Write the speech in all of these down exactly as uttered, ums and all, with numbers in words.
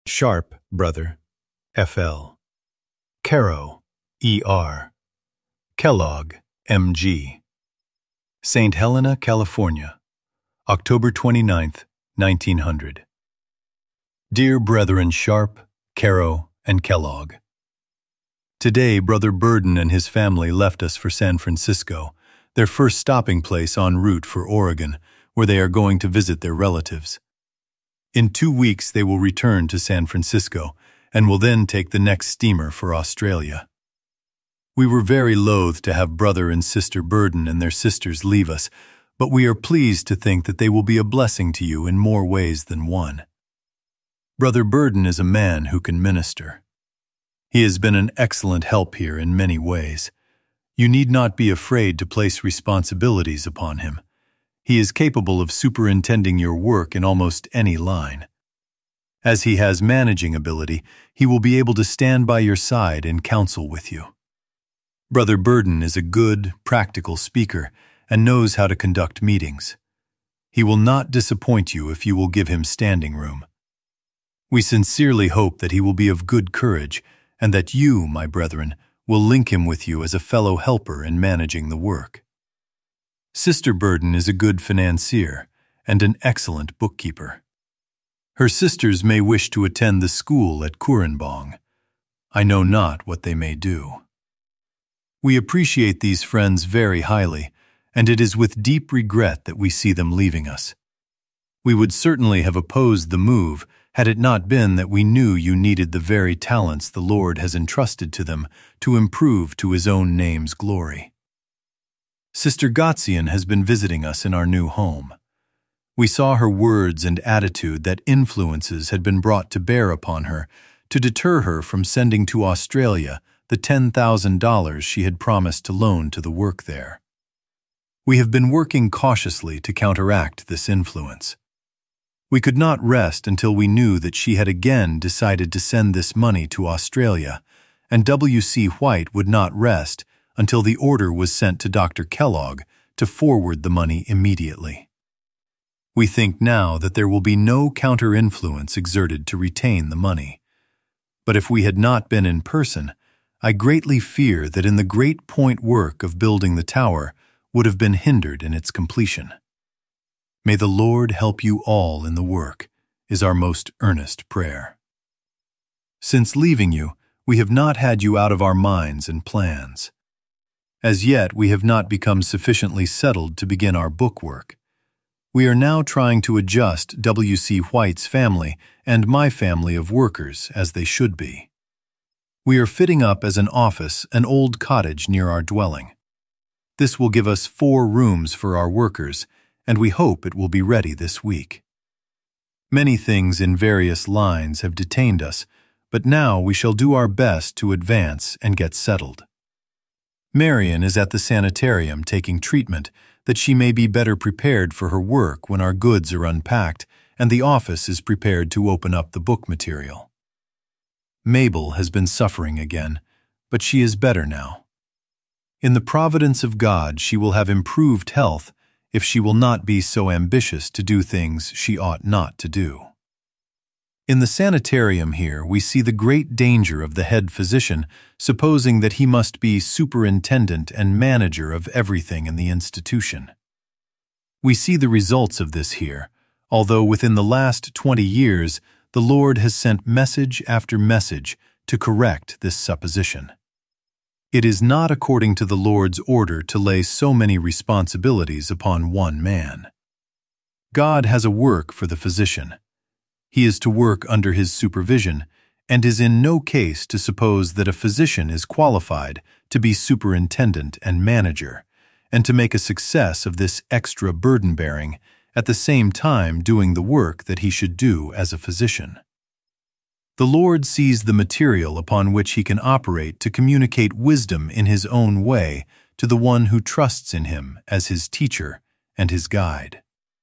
Sharp, brother, F L Caro, E R Kellogg, M G Saint Helena, California, October twenty-ninth, nineteen hundred. Dear Brethren Sharp, Caro, and Kellogg, today Brother Burden and his family left us for San Francisco, their first stopping place en route for Oregon, where they are going to visit their relatives. In two weeks they will return to San Francisco and will then take the next steamer for Australia. We were very loath to have Brother and Sister Burden and their sisters leave us, but we are pleased to think that they will be a blessing to you in more ways than one. Brother Burden is a man who can minister. He has been an excellent help here in many ways. You need not be afraid to place responsibilities upon him. He is capable of superintending your work in almost any line. As he has managing ability, he will be able to stand by your side and counsel with you. Brother Burden is a good, practical speaker and knows how to conduct meetings. He will not disappoint you if you will give him standing room. We sincerely hope that he will be of good courage and that you, my brethren, will link him with you as a fellow helper in managing the work. Sister Burden is a good financier and an excellent bookkeeper. Her sisters may wish to attend the school at Kurenbong. I know not what they may do. We appreciate these friends very highly, and it is with deep regret that we see them leaving us. We would certainly have opposed the move had it not been that we knew you needed the very talents the Lord has entrusted to them to improve to His own name's glory. Sister Gotzian has been visiting us in our new home. We saw her words and attitude that influences had been brought to bear upon her to deter her from sending to Australia the ten thousand dollars she had promised to loan to the work there. We have been working cautiously to counteract this influence. We could not rest until we knew that she had again decided to send this money to Australia, and W C White would not rest until the order was sent to Doctor Kellogg to forward the money immediately. We think now that there will be no counter-influence exerted to retain the money. But if we had not been in person, I greatly fear that in the great point work of building the tower would have been hindered in its completion. May the Lord help you all in the work, is our most earnest prayer. Since leaving you, we have not had you out of our minds and plans. As yet, we have not become sufficiently settled to begin our book work. We are now trying to adjust W C White's family and my family of workers as they should be. We are fitting up as an office an old cottage near our dwelling. This will give us four rooms for our workers, and we hope it will be ready this week. Many things in various lines have detained us, but now we shall do our best to advance and get settled. Marion is at the sanitarium taking treatment that she may be better prepared for her work when our goods are unpacked and the office is prepared to open up the book material. Mabel has been suffering again, but she is better now. In the providence of God, she will have improved health if she will not be so ambitious to do things she ought not to do. In the sanitarium here, we see the great danger of the head physician supposing that he must be superintendent and manager of everything in the institution. We see the results of this here, although within the last twenty years the Lord has sent message after message to correct this supposition. It is not according to the Lord's order to lay so many responsibilities upon one man. God has a work for the physician. He is to work under his supervision, and is in no case to suppose that a physician is qualified to be superintendent and manager, and to make a success of this extra burden-bearing, at the same time doing the work that he should do as a physician. The Lord sees the material upon which he can operate to communicate wisdom in his own way to the one who trusts in him as his teacher and his guide.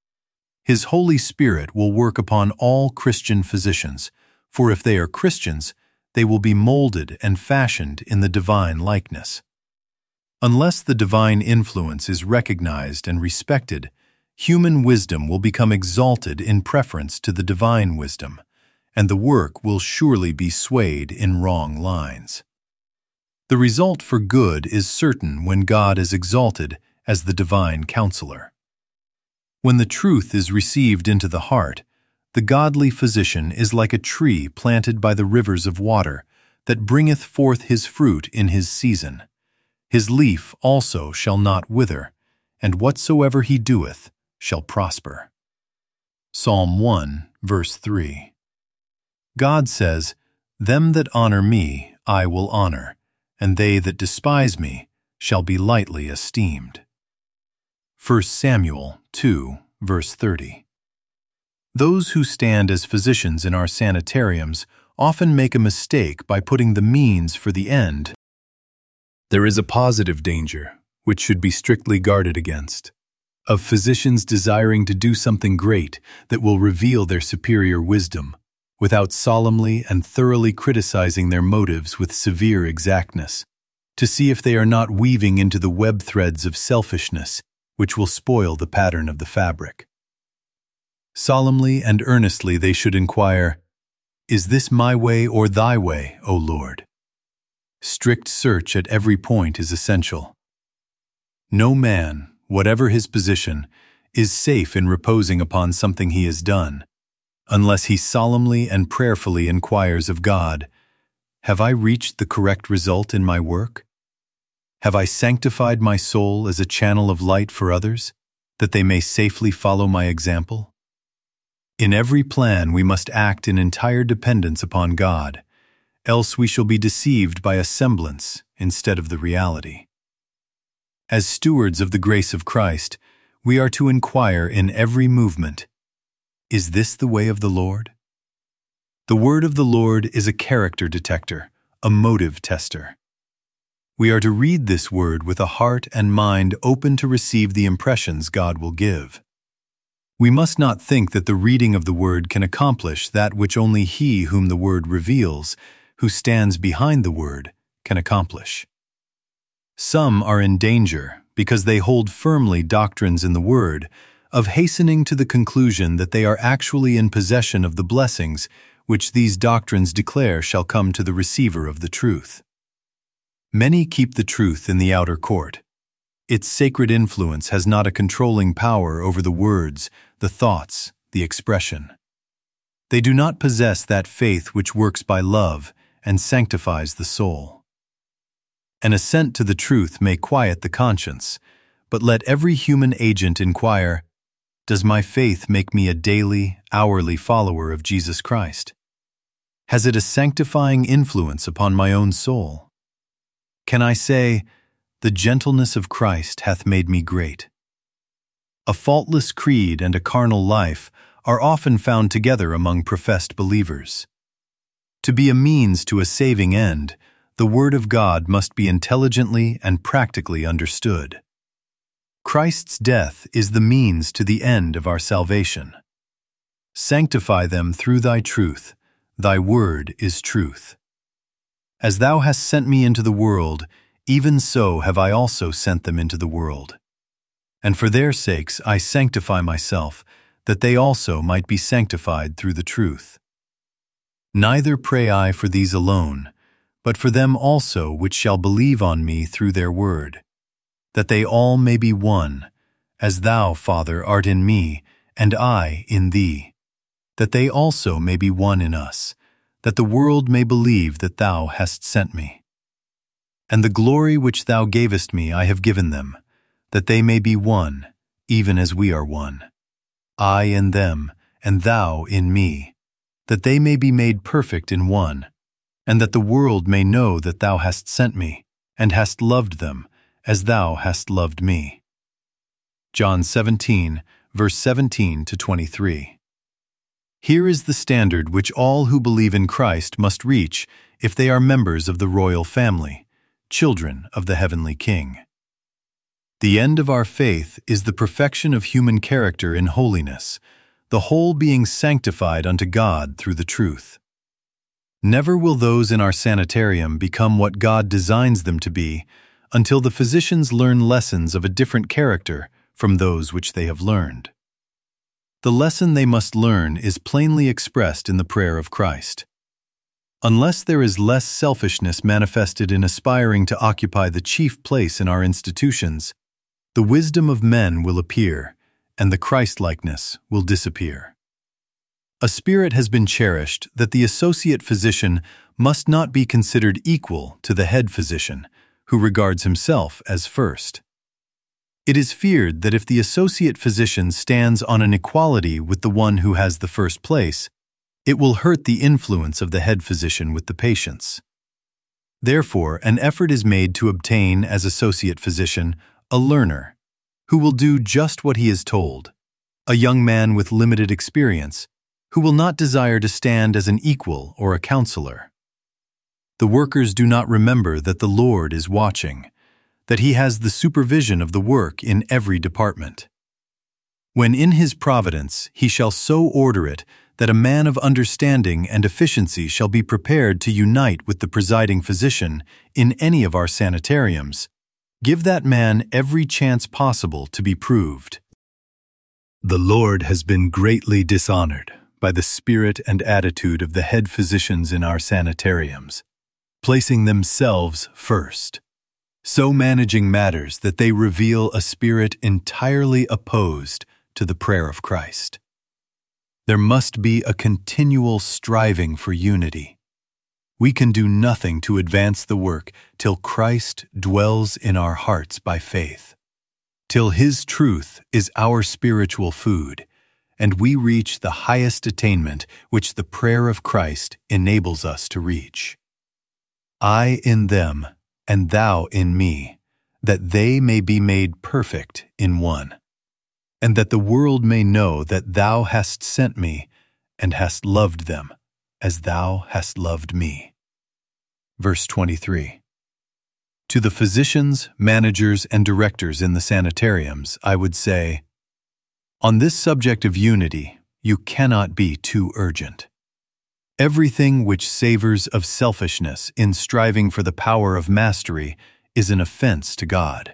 His Holy Spirit will work upon all Christian physicians, for if they are Christians, they will be molded and fashioned in the divine likeness. Unless the divine influence is recognized and respected, human wisdom will become exalted in preference to the divine wisdom, and the work will surely be swayed in wrong lines. The result for good is certain when God is exalted as the divine counselor. When the truth is received into the heart, the godly physician is like a tree planted by the rivers of water, that bringeth forth his fruit in his season. His leaf also shall not wither, and whatsoever he doeth shall prosper. Psalm one, verse three. God says, "Them that honor me I will honor, and they that despise me shall be lightly esteemed." First Samuel two, verse thirty. Those who stand as physicians in our sanitariums often make a mistake by putting the means for the end. There is a positive danger, which should be strictly guarded against, of physicians desiring to do something great that will reveal their superior wisdom, without solemnly and thoroughly criticizing their motives with severe exactness, to see if they are not weaving into the web threads of selfishness, which will spoil the pattern of the fabric. Solemnly and earnestly they should inquire, "Is this my way or thy way, O Lord?" Strict search at every point is essential. No man, whatever his position, is safe in reposing upon something he has done, unless he solemnly and prayerfully inquires of God, "Have I reached the correct result in my work? Have I sanctified my soul as a channel of light for others, that they may safely follow my example?" In every plan we must act in entire dependence upon God, else we shall be deceived by a semblance instead of the reality. As stewards of the grace of Christ, we are to inquire in every movement, "Is this the way of the Lord?" The word of the Lord is a character detector, a motive tester. We are to read this word with a heart and mind open to receive the impressions God will give. We must not think that the reading of the word can accomplish that which only he whom the word reveals, who stands behind the word, can accomplish. Some are in danger, because they hold firmly doctrines in the word, of hastening to the conclusion that they are actually in possession of the blessings which these doctrines declare shall come to the receiver of the truth. Many keep the truth in the outer court. Its sacred influence has not a controlling power over the words, the thoughts, the expression. They do not possess that faith which works by love and sanctifies the soul. An assent to the truth may quiet the conscience, but let every human agent inquire, "Does my faith make me a daily, hourly follower of Jesus Christ? Has it a sanctifying influence upon my own soul? Can I say, 'The gentleness of Christ hath made me great'?" A faultless creed and a carnal life are often found together among professed believers. To be a means to a saving end, the Word of God must be intelligently and practically understood. Christ's death is the means to the end of our salvation. Sanctify them through thy truth. Thy word is truth. As thou hast sent me into the world, even so have I also sent them into the world. And for their sakes I sanctify myself, that they also might be sanctified through the truth. Neither pray I for these alone, but for them also which shall believe on me through their word, that they all may be one, as thou, Father, art in me, and I in thee, that they also may be one in us, that the world may believe that thou hast sent me. And the glory which thou gavest me I have given them, that they may be one, even as we are one. I in them, and thou in me, that they may be made perfect in one, and that the world may know that thou hast sent me, and hast loved them, as thou hast loved me. John seventeen, verse seventeen to twenty-three. Here is the standard which all who believe in Christ must reach if they are members of the royal family, children of the heavenly King. The end of our faith is the perfection of human character in holiness, the whole being sanctified unto God through the truth. Never will those in our sanitarium become what God designs them to be until the physicians learn lessons of a different character from those which they have learned. the lesson they must learn is plainly expressed in the prayer of Christ. Unless there is less selfishness manifested in aspiring to occupy the chief place in our institutions, the wisdom of men will appear, and the Christ-likeness will disappear. A spirit has been cherished that the associate physician must not be considered equal to the head physician, who regards himself as first. It is feared that if the associate physician stands on an equality with the one who has the first place, it will hurt the influence of the head physician with the patients. Therefore, an effort is made to obtain as associate physician a learner, who will do just what he is told, a young man with limited experience, who will not desire to stand as an equal or a counselor. The workers do not remember that the Lord is watching, that he has the supervision of the work in every department. When in his providence he shall so order it that a man of understanding and efficiency shall be prepared to unite with the presiding physician in any of our sanitariums, give that man every chance possible to be proved. The Lord has been greatly dishonored by the spirit and attitude of the head physicians in our sanitariums, placing themselves first, so managing matters that they reveal a spirit entirely opposed to the prayer of Christ. There must be a continual striving for unity. We can do nothing to advance the work till Christ dwells in our hearts by faith, till His truth is our spiritual food, and we reach the highest attainment which the prayer of Christ enables us to reach. I in them, and thou in me, that they may be made perfect in one, and that the world may know that thou hast sent me and hast loved them as thou hast loved me. Verse twenty-three. To the physicians, managers, and directors in the sanitariums, I would say, on this subject of unity, you cannot be too urgent. Everything which savors of selfishness in striving for the power of mastery is an offense to God.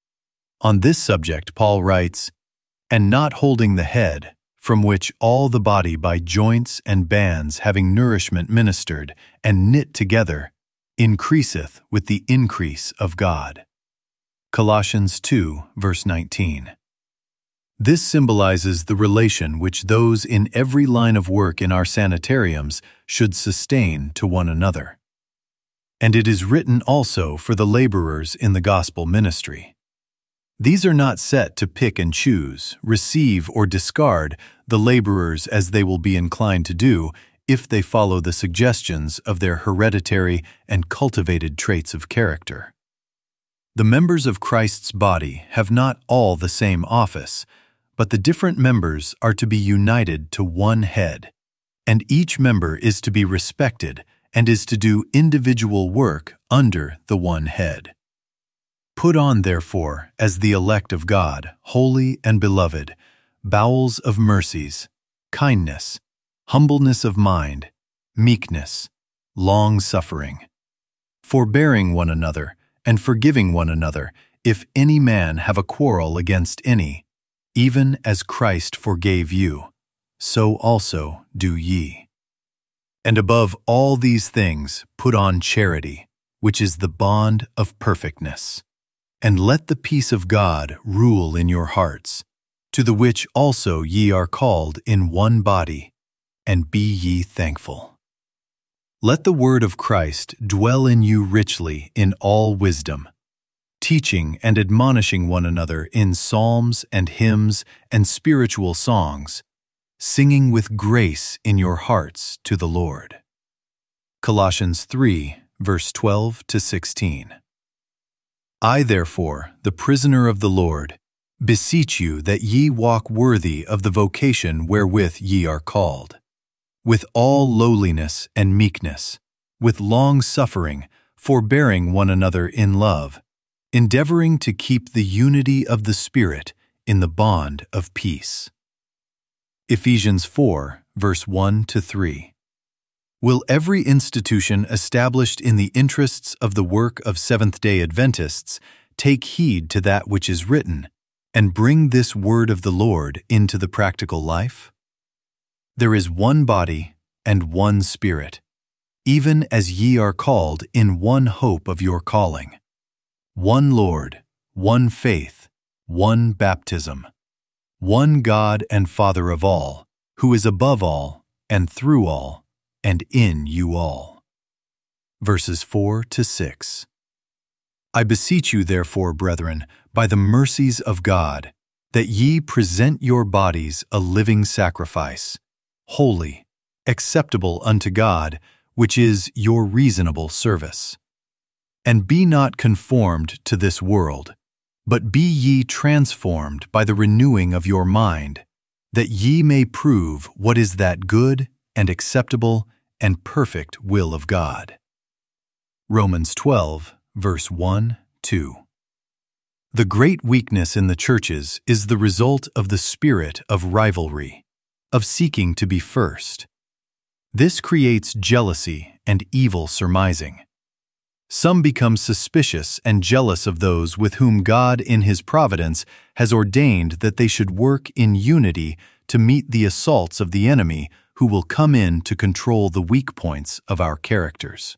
On this subject, Paul writes, and not holding the head, from which all the body by joints and bands having nourishment ministered and knit together, increaseth with the increase of God. Colossians two, verse nineteen. This symbolizes the relation which those in every line of work in our sanitariums should sustain to one another. And it is written also for the laborers in the gospel ministry. These are not set to pick and choose, receive or discard the laborers as they will be inclined to do if they follow the suggestions of their hereditary and cultivated traits of character. The members of Christ's body have not all the same office, but the different members are to be united to one head, and each member is to be respected and is to do individual work under the one head. Put on, therefore, as the elect of God, holy and beloved, bowels of mercies, kindness, humbleness of mind, meekness, long-suffering, forbearing one another, and forgiving one another, if any man have a quarrel against any, even as Christ forgave you, so also do ye. And above all these things put on charity, which is the bond of perfectness. And let the peace of God rule in your hearts, to the which also ye are called in one body, and be ye thankful. Let the word of Christ dwell in you richly in all wisdom, teaching and admonishing one another in psalms and hymns and spiritual songs, singing with grace in your hearts to the Lord. Colossians three, verse twelve to sixteen. I, therefore, the prisoner of the Lord, beseech you that ye walk worthy of the vocation wherewith ye are called, with all lowliness and meekness, with long-suffering, forbearing one another in love, endeavoring to keep the unity of the Spirit in the bond of peace. Ephesians four, verse one to three. Will every institution established in the interests of the work of Seventh-day Adventists take heed to that which is written, and bring this word of the Lord into the practical life? There is one body and one Spirit, even as ye are called in one hope of your calling. One Lord, one faith, one baptism, one God and Father of all, who is above all, and through all, and in you all. Verses four to six. I beseech you, therefore, brethren, by the mercies of God, that ye present your bodies a living sacrifice, holy, acceptable unto God, which is your reasonable service. And be not conformed to this world, but be ye transformed by the renewing of your mind, that ye may prove what is that good and acceptable and perfect will of God. Romans twelve, verse one, two. The great weakness in the churches is the result of the spirit of rivalry, of seeking to be first. This creates jealousy and evil surmising. Some become suspicious and jealous of those with whom God in His providence has ordained that they should work in unity to meet the assaults of the enemy who will come in to control the weak points of our characters.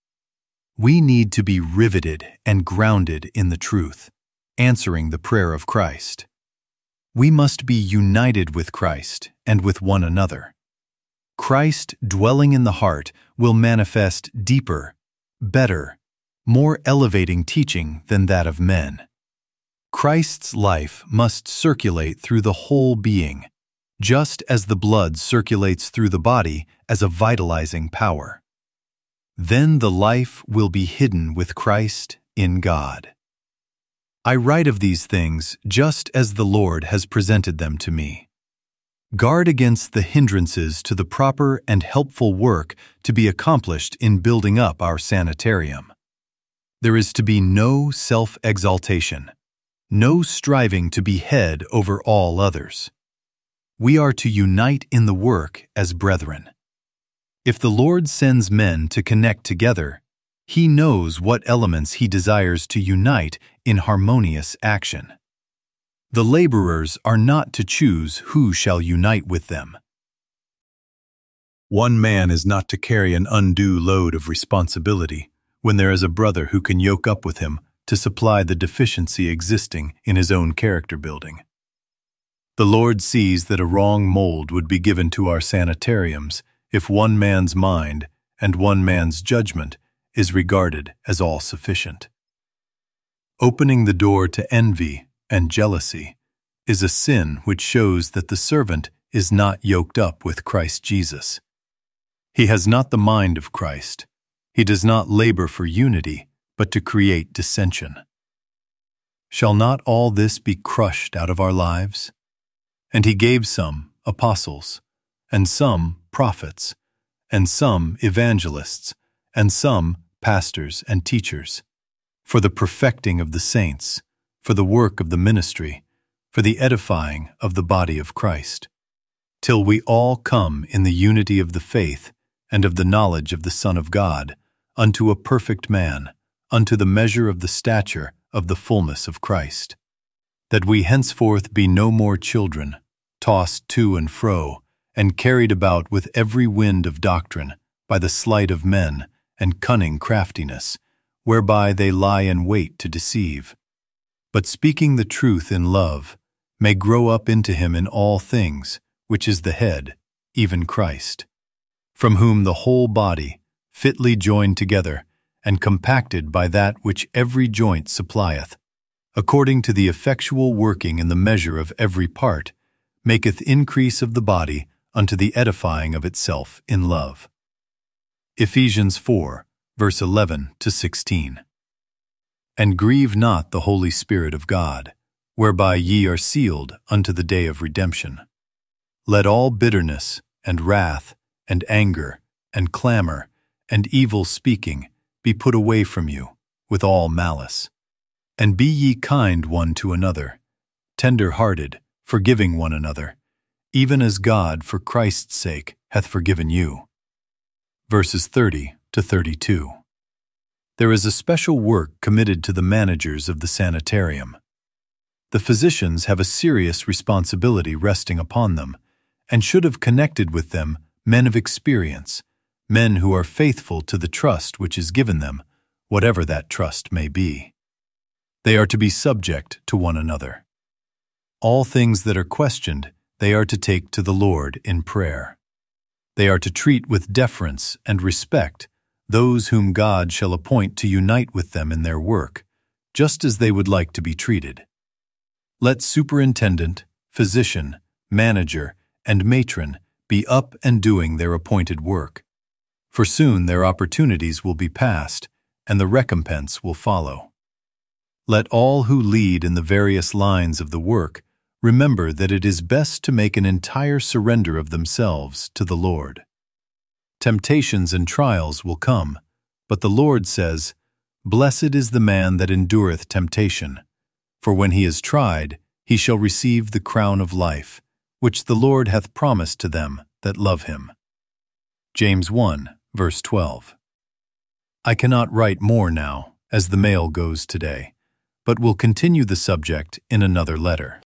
We need to be riveted and grounded in the truth, answering the prayer of Christ. We must be united with Christ and with one another. Christ dwelling in the heart will manifest deeper, better, more elevating teaching than that of men. Christ's life must circulate through the whole being, just as the blood circulates through the body as a vitalizing power. Then the life will be hidden with Christ in God. I write of these things just as the Lord has presented them to me. Guard against the hindrances to the proper and helpful work to be accomplished in building up our sanitarium. There is to be no self-exaltation, no striving to be head over all others. We are to unite in the work as brethren. If the Lord sends men to connect together, He knows what elements He desires to unite in harmonious action. The laborers are not to choose who shall unite with them. One man is not to carry an undue load of responsibility when there is a brother who can yoke up with him to supply the deficiency existing in his own character building. The Lord sees that a wrong mold would be given to our sanitariums if one man's mind and one man's judgment is regarded as all sufficient. Opening the door to envy and jealousy is a sin which shows that the servant is not yoked up with Christ Jesus. He has not the mind of Christ. He does not labor for unity, but to create dissension. Shall not all this be crushed out of our lives? And He gave some apostles, and some prophets, and some evangelists, and some pastors and teachers, for the perfecting of the saints, for the work of the ministry, for the edifying of the body of Christ, till we all come in the unity of the faith and of the knowledge of the Son of God, unto a perfect man, unto the measure of the stature of the fullness of Christ, that we henceforth be no more children, tossed to and fro, and carried about with every wind of doctrine, by the sleight of men and cunning craftiness, whereby they lie in wait to deceive, but speaking the truth in love, may grow up into Him in all things, which is the head, even Christ, from whom the whole body, fitly joined together, and compacted by that which every joint supplieth, according to the effectual working in the measure of every part, maketh increase of the body unto the edifying of itself in love. Ephesians four, verse eleven to sixteen. And grieve not the Holy Spirit of God, whereby ye are sealed unto the day of redemption. Let all bitterness, and wrath, and anger, and clamor, and evil speaking be put away from you, with all malice. And be ye kind one to another, tender-hearted, forgiving one another, even as God for Christ's sake hath forgiven you. Verses thirty to thirty-two. There is a special work committed to the managers of the sanitarium. the physicians have a serious responsibility resting upon them, and should have connected with them men of experience, men who are faithful to the trust which is given them, whatever that trust may be. They are to be subject to one another. All things that are questioned they are to take to the Lord in prayer. They are to treat with deference and respect those whom God shall appoint to unite with them in their work, just as they would like to be treated. Let superintendent, physician, manager, and matron be up and doing their appointed work, for soon their opportunities will be past, and the recompense will follow. Let all who lead in the various lines of the work remember that it is best to make an entire surrender of themselves to the Lord. Temptations and trials will come, but the Lord says, "Blessed is the man that endureth temptation, for when he is tried, he shall receive the crown of life, which the Lord hath promised to them that love him." James one, verse twelve. I cannot write more now, as the mail goes today, but will continue the subject in another letter.